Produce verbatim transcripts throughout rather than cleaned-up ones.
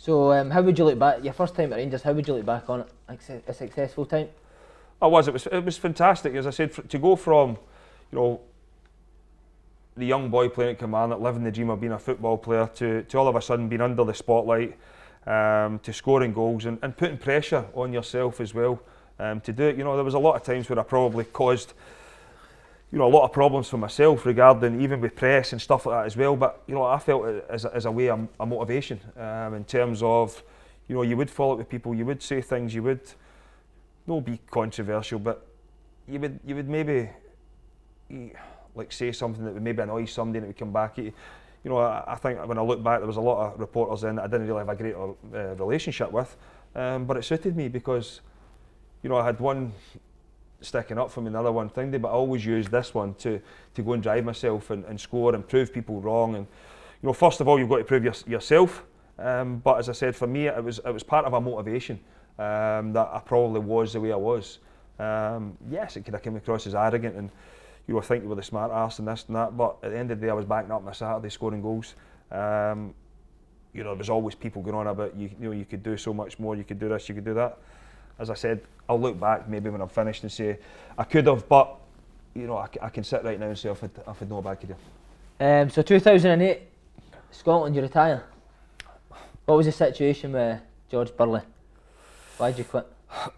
So um, how would you look back, your first time at Rangers, how would you look back on it? Like a successful time? I was, it was, it was fantastic. As I said, to go from, you know, the young boy playing at Kilmarnock, living the dream of being a football player, to, to all of a sudden being under the spotlight, um, to scoring goals and, and putting pressure on yourself as well, um, to do it. You know, there was a lot of times where I probably caused, you know, a lot of problems for myself regarding even with press and stuff like that as well. But you know, I felt it as a, as a way of a motivation, um, in terms of, you know, you would follow up with people, you would say things, you would not be controversial, but you would you would maybe like say something that would maybe annoy somebody and it would come back at you. You know, I, I think when I look back, there was a lot of reporters in that I didn't really have a great uh, relationship with, um, but it suited me because, you know, I had one sticking up for me, another one thing, but I always used this one to to go and drive myself and, and score and prove people wrong. And you know, first of all, you've got to prove your, yourself. Um, but as I said, for me, it was it was part of a motivation, um, that I probably was the way I was. Um, yes, it could have come across as arrogant and, you know, think you were the smart arse and this and that. But at the end of the day, I was backing up on a Saturday, scoring goals. Um, you know, there was always people going on about you. You know, you could do so much more. You could do this. You could do that. As I said, I'll look back maybe when I'm finished and say I could have, but you know, I, I can sit right now and say I've had, I've had no bad career. Um, so two thousand eight, Scotland, you retire. What was the situation with George Burley? Why did you quit?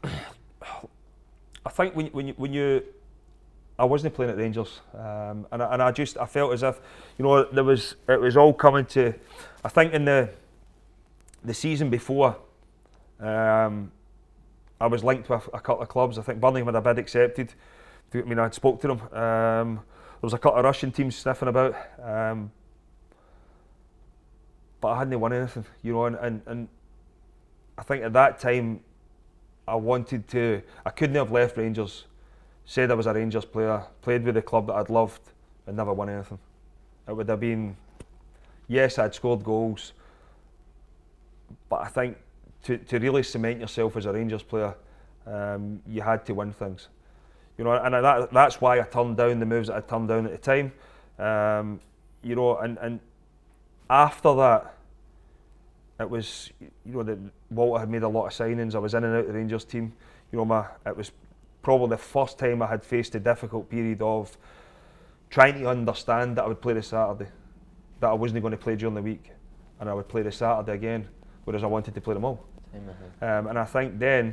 I think when when you, when you I wasn't playing at Rangers, um, and I, and I just I felt as if, you know, there was it was all coming to. I think in the the season before, um, I was linked with a couple of clubs. I think Birmingham had a bid accepted. I mean, I spoke to them. Um, there was a couple of Russian teams sniffing about, um, but I hadn't won anything, you know. And, and, and I think at that time, I wanted to. I couldn't have left Rangers, said I was a Rangers player, played with the club that I'd loved, and never won anything. It would have been, yes, I'd scored goals, but I think to to really cement yourself as a Rangers player, um, you had to win things, you know. And that that's why I turned down the moves that I turned down at the time, um, you know. And and after that, it was, you know, that Walter had made a lot of signings. I was in and out of the Rangers team. You know, my it was probably the first time I had faced a difficult period of trying to understand that I would play the Saturday, that I wasn't going to play during the week, and I would play the Saturday again, whereas I wanted to play them all. Um, and I think then,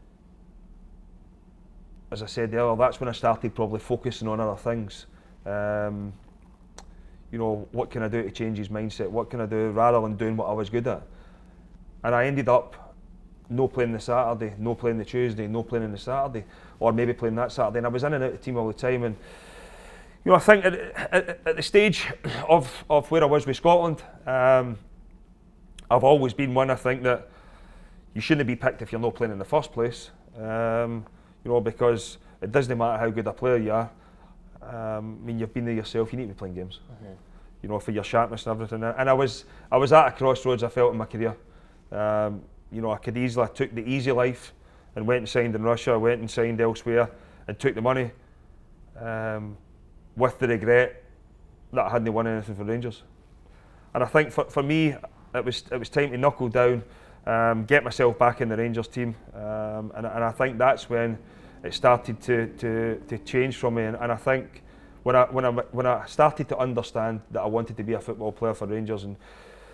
as I said earlier, that's when I started probably focusing on other things. Um, you know, what can I do to change his mindset? What can I do rather than doing what I was good at? And I ended up no playing the Saturday, no playing the Tuesday, no playing on the Saturday, or maybe playing that Saturday. And I was in and out of the team all the time. And you know, I think at, at, at the stage of, of where I was with Scotland, um, I've always been one, I think, that you shouldn't be picked if you're not playing in the first place. Um, you know, because it doesn't matter how good a player you are. Um, I mean, you've been there yourself. You need to be playing games. Mm-hmm. You know, for your sharpness and everything. And I was, I was at a crossroads. I felt in my career. Um, you know, I could easily I took the easy life and went and signed in Russia. I went and signed elsewhere and took the money, um, with the regret that I hadn't won anything for Rangers. And I think for for me, it was it was time to knuckle down. Um, get myself back in the Rangers team, um, and, and I think that's when it started to to, to change for me. And, and I think when I when I when I started to understand that I wanted to be a football player for Rangers, and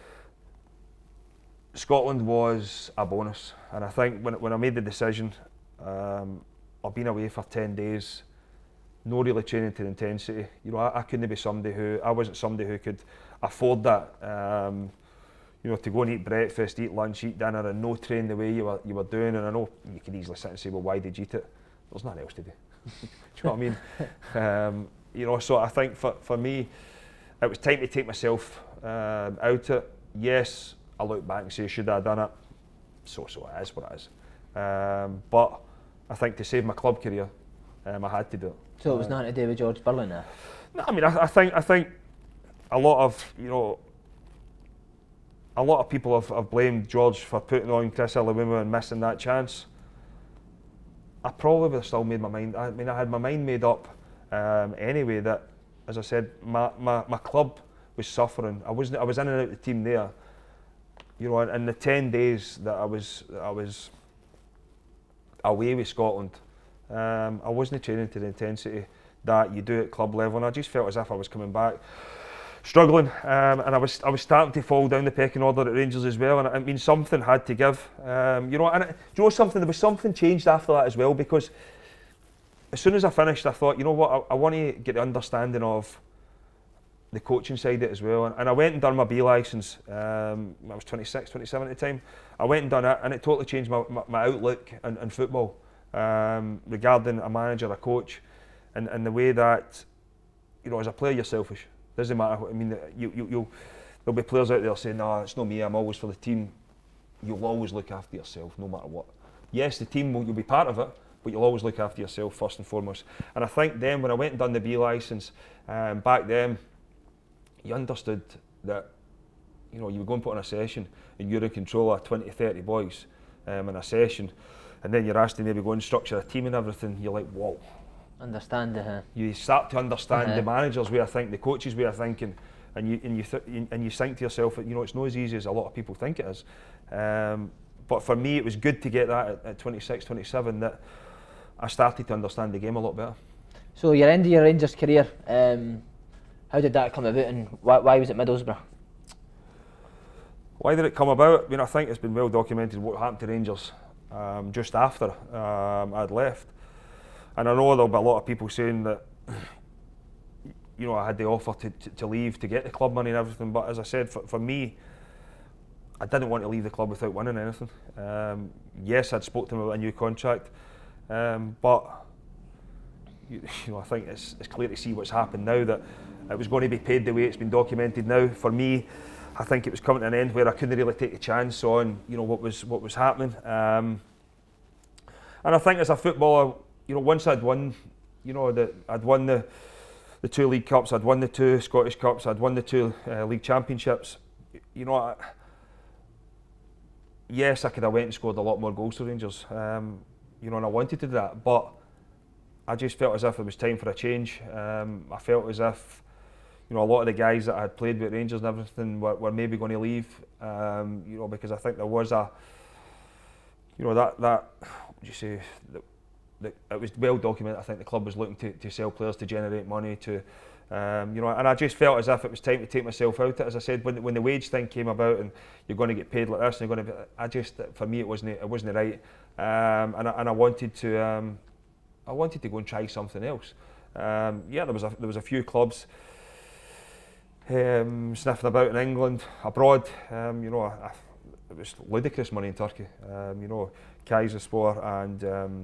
Scotland was a bonus. And I think when when I made the decision, um, I've been away for ten days, no really training to the intensity. You know, I, I couldn't be somebody who I wasn't somebody who could afford that. Um, You know, to go and eat breakfast, eat lunch, eat dinner, and no train the way you were you were doing. And I know you could easily sit and say, "Well, why did you eat it?" There's nothing else to do. Do you know what I mean? Um, you know, so I think for for me, it was time to take myself um, out it. Yes, I look back and say, should I have done it? So so it is what it is. Um, but I think to save my club career, um, I had to do it. So it was nothing to do with George Burley now? No, I mean, I, I think I think a lot of you know. A lot of people have, have blamed George for putting on Chris Iwelumo and missing that chance. I probably would have still made my mind. I mean, I had my mind made up um, anyway. That, as I said, my, my my club was suffering. I wasn't. I was in and out of the team there, you know, in the ten days that I was that I was away with Scotland, um, I wasn't training to the intensity that you do at club level, and I just felt as if I was coming back struggling, um, and I was I was starting to fall down the pecking order at Rangers as well, and I mean something had to give, um, you know. And it, do you know something? There was something changed after that as well, because as soon as I finished, I thought, you know what, I, I want to get the understanding of the coaching side of it as well, and, and I went and done my B licence. Um, I was twenty-six, twenty-seven at the time. I went and done it, and it totally changed my, my, my outlook in, in football, um, regarding a manager, a coach, and, and the way that, you know, as a player you're selfish. Doesn't matter what, I mean, you, you, you'll, there'll be players out there saying, no, it's not me, I'm always for the team. You'll always look after yourself, no matter what. Yes, the team, will, you'll be part of it, but you'll always look after yourself first and foremost. And I think then, when I went and done the B licence, um, back then, you understood that, you know, you were going to put on a session and you're in control of twenty, thirty boys um, in a session, and then you're asked to maybe go and structure a team and everything. You're like, whoa. Understand it. Uh, you start to understand uh-huh. the manager's way of thinking, the coach's way of thinking, and you and you th and you think to yourself, you know, it's not as easy as a lot of people think it is. Um, but for me, it was good to get that at, at twenty-six, twenty-seven, that I started to understand the game a lot better. So your end of your Rangers career, um, how did that come about, and why, why was it Middlesbrough? Why did it come about? I mean, I think it's been well documented what happened to Rangers um, just after um, I'd left. And I know there'll be a lot of people saying that, you know, I had the offer to, to, to leave to get the club money and everything, but as I said, for, for me, I didn't want to leave the club without winning anything. Um, yes, I'd spoke to them about a new contract, um, but you, you know, I think it's, it's clear to see what's happened now, that it was going to be paid the way it's been documented now. For me, I think it was coming to an end where I couldn't really take a chance on, you know, what was what was happening. Um, and I think as a footballer, you know, once I'd won, you know, the, I'd won the the two League Cups, I'd won the two Scottish Cups, I'd won the two uh, League Championships. You know, I, yes, I could have went and scored a lot more goals for Rangers, um, you know, and I wanted to do that, but I just felt as if it was time for a change. Um, I felt as if, you know, a lot of the guys that I had played with Rangers and everything were, were maybe going to leave, um, you know, because I think there was a, you know, that, that what would you say, the, the, it was well documented. I think the club was looking to, to sell players to generate money, to, um, you know, and I just felt as if it was time to take myself out. As I said, when, when the wage thing came about and you're going to get paid like this, and you're going to, be, I just, for me, it wasn't, it wasn't right, um, and I, and I wanted to, um, I wanted to go and try something else. Um, yeah, there was a, there was a few clubs um, sniffing about in England, abroad. Um, you know, I, I, it was ludicrous money in Turkey. Um, you know, Kayserispor and um,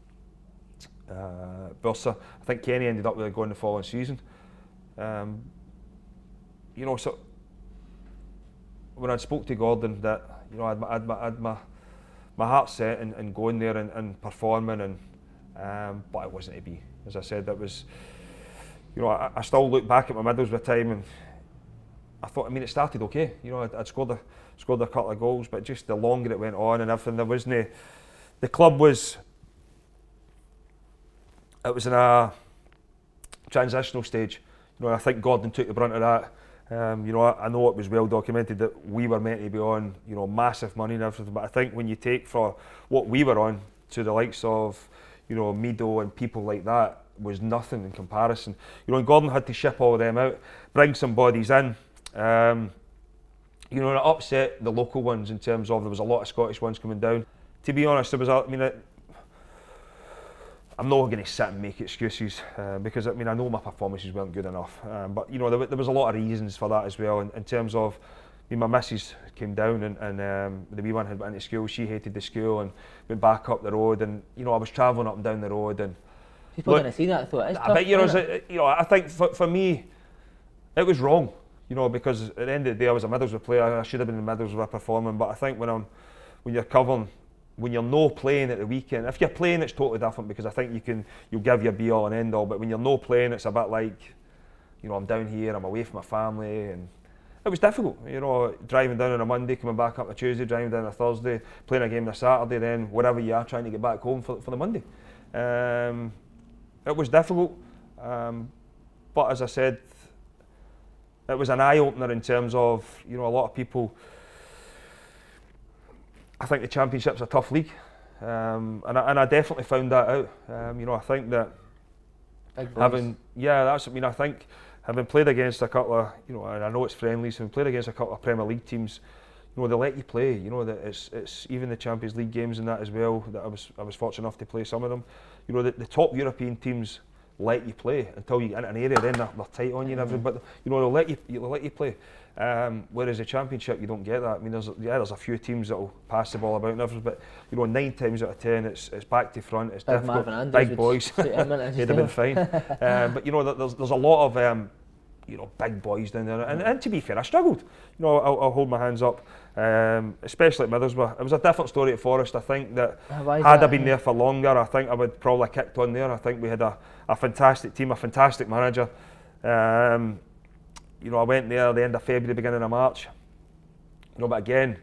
uh, Bursa. I think Kenny ended up with going the following season. Um, you know, so when I spoke to Gordon, that, you know, I'd, I'd, I'd my my heart set in, in going there and, and performing, and um, but it wasn't to be. As I said, that was, you know, I, I still look back at my Middlesbrough time and I thought, I mean, it started okay. You know, I'd, I'd scored a scored a couple of goals, but just the longer it went on and everything, there wasn't. The club was. It was in a transitional stage. You know, I think Gordon took the brunt of that. Um, you know, I, I know it was well documented that we were meant to be on, you know, massive money and everything. But I think when you take for what we were on to the likes of, you know, Mido and people like that, was nothing in comparison. You know, and Gordon had to ship all of them out, bring some bodies in. Um, you know, and it upset the local ones in terms of there was a lot of Scottish ones coming down. To be honest, there was a, I mean, it, I'm not going to sit and make excuses uh, because I mean I know my performances weren't good enough, um, but you know there, there was a lot of reasons for that as well. In, in terms of, I mean, my missus came down and, and um, the wee one had went into school. She hated the school and went back up the road, and you know I was travelling up and down the road, and people didn't see that. I thought it's I tough, bet you know, it? you know I think for, for me it was wrong, you know, because at the end of the day I was a Middlesbrough player. I should have been in Middlesbrough performing, but I think when I'm when you're covering. When you're no playing at the weekend, if you're playing, it's totally different because I think you can, you'll give your be all and end all. But when you're no playing, it's a bit like, you know, I'm down here, I'm away from my family, and it was difficult. You know, driving down on a Monday, coming back up on a Tuesday, driving down on a Thursday, playing a game on a Saturday, then wherever you are, trying to get back home for for the Monday. Um, it was difficult, um, but as I said, it was an eye opener in terms of, you know, a lot of people. I think the Championship's a tough league, um, and I, and I definitely found that out. Um, you know, I think that having yeah, that's I mean I think having played against a couple of you know, and I know it's friendlies, having played against a couple of Premier League teams, you know, they let you play. You know that it's it's even the Champions League games and that as well. That I was I was fortunate enough to play some of them. You know, the, the top European teams let you play until you get into an area, then they're, they're tight on you and everything. But you know, they'll let you they'll let you play. Um, whereas the Championship, you don't get that. I mean, there's yeah, there's a few teams that'll pass the ball about and everything, but you know, nine times out of ten, it's it's back to front. It's Big difficult. Big boys, they'd have been fine. um, but you know, there's there's a lot of um, you know, big boys down there, and, and to be fair, I struggled. You know, I'll, I'll hold my hands up, um, especially at Middlesbrough. It was a different story at Forest. I think that had that, I been yeah. there for longer, I think I would probably kicked on there. I think we had a, a fantastic team, a fantastic manager. Um, you know, I went there at the end of February, beginning of March. You know, but again,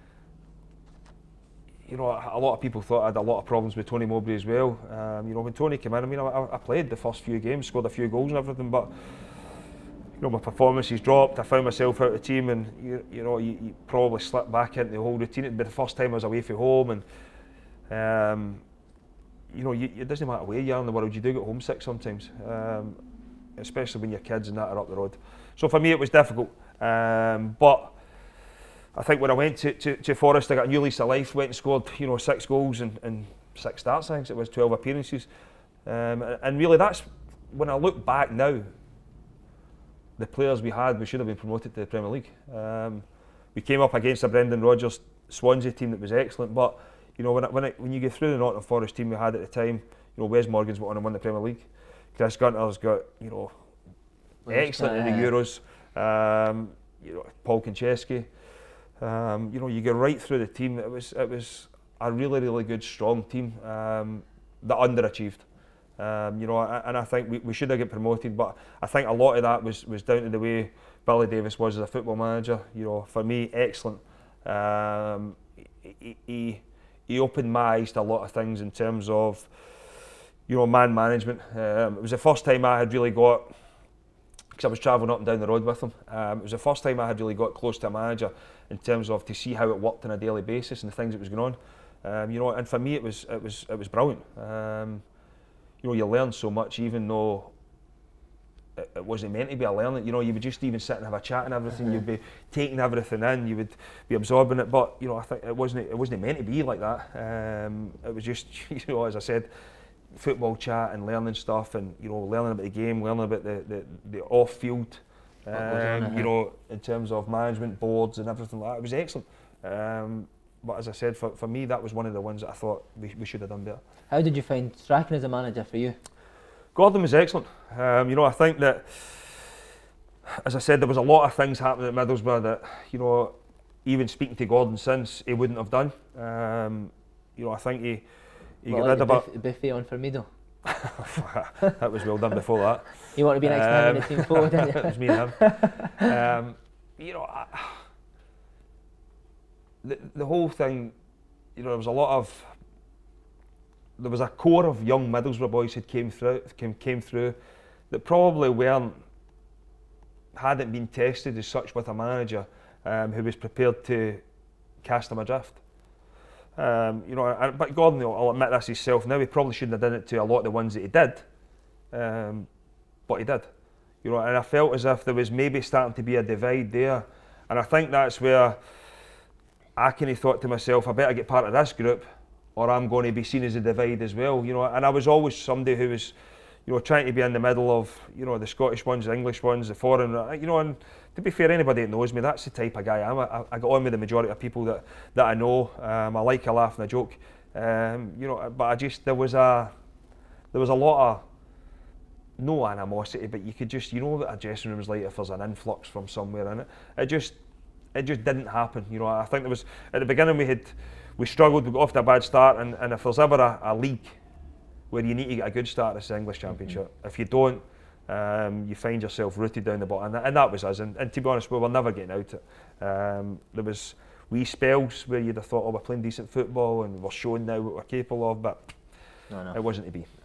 you know, a lot of people thought I had a lot of problems with Tony Mowbray as well. Um, you know, when Tony came in, I mean, I, I played the first few games, scored a few goals and everything, but you know, my performances dropped. I found myself out of the team, and you, you know, you, you probably slipped back into the whole routine. It'd be the first time I was away from home, and um, you know, you, it doesn't matter where you are in the world, you do get homesick sometimes, um, especially when your kids and that are up the road. So for me, it was difficult, um, but I think when I went to, to, to Forest, I got a new lease of life. Went and scored, you know, six goals and, and six starts. I think it was twelve appearances, um, and really that's when I look back now. The players we had, we should have been promoted to the Premier League. Um, we came up against a Brendan Rodgers Swansea team that was excellent, but you know, when I, when, I, when you go through the Nottingham Forest team we had at the time, you know, Wes Morgan's went on and won the Premier League. Chris Gunter's got, you know, excellent in the Euros. Um, you know, Paul Konchesky. Um, you know, you go right through the team. It was it was a really really good strong team um, that underachieved. Um, you know, and I think we, we should have got promoted, but I think a lot of that was was down to the way Billy Davies was as a football manager. You know, for me, excellent. Um, he, he he opened my eyes to a lot of things in terms of, you know, man management. Um, it was the first time I had really got, because I was travelling up and down the road with him. Um, it was the first time I had really got close to a manager in terms of to see how it worked on a daily basis and the things that was going on. Um, you know, and for me, it was it was it was brilliant. Um, you know, you learn so much, even though it, it wasn't meant to be a learning. You know, you would just even sit and have a chat and everything. Mm-hmm. You'd be taking everything in. You would be absorbing it. But you know, I think it wasn't it wasn't meant to be like that. Um, it was just, you know, as I said, football chat and learning stuff, and you know, learning about the game, learning about the the, the off field. Um, you know, in terms of management boards and everything like that, it was excellent. Um, but as I said, for, for me, that was one of the ones that I thought we, we should have done better. How did you find Strachan as a manager for you? Gordon was excellent. Um, you know, I think that, as I said, there was a lot of things happening at Middlesbrough that, you know, even speaking to Gordon since, he wouldn't have done. Um, you know, I think he, he well, got rid of a buff, buffet on for me though. That was well done before that. You want to be next time um, in the team forward, didn't you? It was me and him. Um, you know, I, the the whole thing. You know, there was a lot of. There was a core of young Middlesbrough boys who came through, came came through, that probably weren't, hadn't been tested as such with a manager um, who was prepared to cast them adrift. Um, you know, and, but Gordon, I'll admit this himself now, he probably shouldn't have done it to a lot of the ones that he did, um, but he did. You know, and I felt as if there was maybe starting to be a divide there, and I think that's where I kind of thought to myself, I better get part of this group, or I'm going to be seen as a divide as well. You know, and I was always somebody who was, you know, trying to be in the middle of, you know, the Scottish ones, the English ones, the foreign, you know, and to be fair, anybody that knows me, that's the type of guy I am. I, I get on with the majority of people that, that I know. Um, I like a laugh and a joke, um, you know, but I just, there was a, there was a lot of, no animosity, but you could just, you know what a dressing room is like if there's an influx from somewhere in it. It just, it just didn't happen. You know, I think there was, at the beginning we had, we struggled, we got off to a bad start, and, and if there's ever a, a league where you need to get a good start, it's the English Championship. Mm-hmm. If you don't, um, you find yourself rooted down the bottom, and, and that was us. And, and to be honest, we were never getting out it. Um, there was wee spells where you'd have thought, oh, we're playing decent football and we're showing now what we're capable of, but no, no. It wasn't to be.